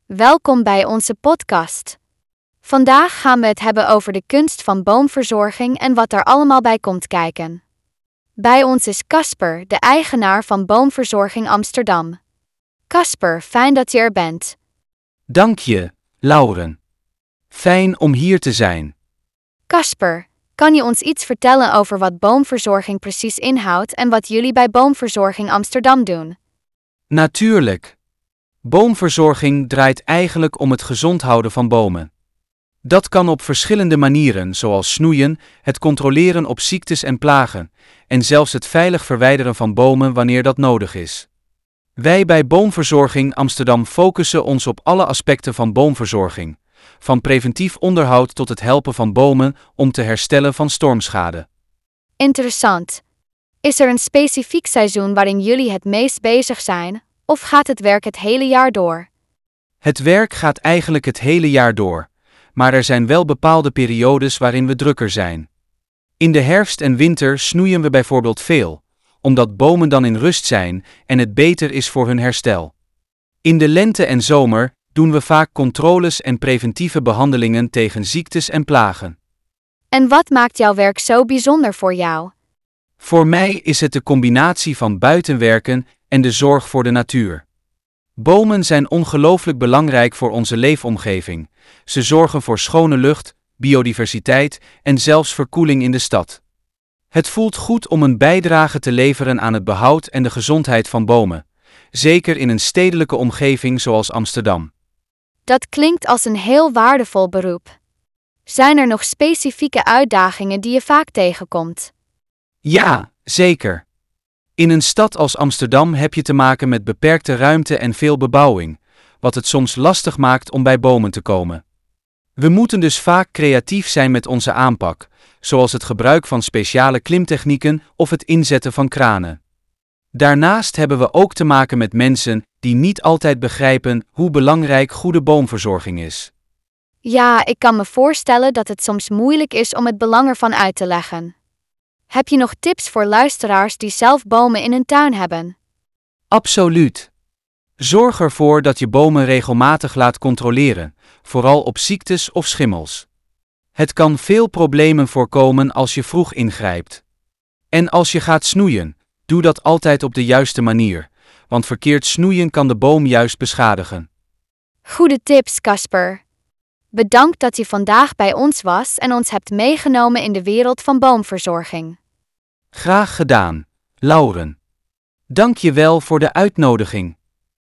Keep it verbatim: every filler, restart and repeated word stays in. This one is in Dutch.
Welkom bij onze podcast. Vandaag gaan we het hebben over de kunst van boomverzorging en wat er allemaal bij komt kijken. Bij ons is Casper, de eigenaar van Boomverzorging Amsterdam. Casper, fijn dat je er bent. Dank je, Lauren. Fijn om hier te zijn. Casper, kan je ons iets vertellen over wat boomverzorging precies inhoudt en wat jullie bij Boomverzorging Amsterdam doen? Natuurlijk. Boomverzorging draait eigenlijk om het gezond houden van bomen. Dat kan op verschillende manieren, zoals snoeien, het controleren op ziektes en plagen, en zelfs het veilig verwijderen van bomen wanneer dat nodig is. Wij bij Boomverzorging Amsterdam focussen ons op alle aspecten van boomverzorging, van preventief onderhoud tot het helpen van bomen om te herstellen van stormschade. Interessant. Is er een specifiek seizoen waarin jullie het meest bezig zijn, of gaat het werk het hele jaar door? Het werk gaat eigenlijk het hele jaar door, maar er zijn wel bepaalde periodes waarin we drukker zijn. In de herfst en winter snoeien we bijvoorbeeld veel, omdat bomen dan in rust zijn en het beter is voor hun herstel. In de lente en zomer doen we vaak controles en preventieve behandelingen tegen ziektes en plagen. En wat maakt jouw werk zo bijzonder voor jou? Voor mij is het de combinatie van buitenwerken en de zorg voor de natuur. Bomen zijn ongelooflijk belangrijk voor onze leefomgeving. Ze zorgen voor schone lucht, biodiversiteit en zelfs verkoeling in de stad. Het voelt goed om een bijdrage te leveren aan het behoud en de gezondheid van bomen, zeker in een stedelijke omgeving zoals Amsterdam. Dat klinkt als een heel waardevol beroep. Zijn er nog specifieke uitdagingen die je vaak tegenkomt? Ja, zeker. In een stad als Amsterdam heb je te maken met beperkte ruimte en veel bebouwing, wat het soms lastig maakt om bij bomen te komen. We moeten dus vaak creatief zijn met onze aanpak, zoals het gebruik van speciale klimtechnieken of het inzetten van kranen. Daarnaast hebben we ook te maken met mensen die niet altijd begrijpen hoe belangrijk goede boomverzorging is. Ja, ik kan me voorstellen dat het soms moeilijk is om het belang ervan uit te leggen. Heb je nog tips voor luisteraars die zelf bomen in hun tuin hebben? Absoluut. Zorg ervoor dat je bomen regelmatig laat controleren, vooral op ziektes of schimmels. Het kan veel problemen voorkomen als je vroeg ingrijpt. En als je gaat snoeien, doe dat altijd op de juiste manier, want verkeerd snoeien kan de boom juist beschadigen. Goede tips, Casper. Bedankt dat je vandaag bij ons was en ons hebt meegenomen in de wereld van boomverzorging. Graag gedaan, Lauren. Dank je wel voor de uitnodiging.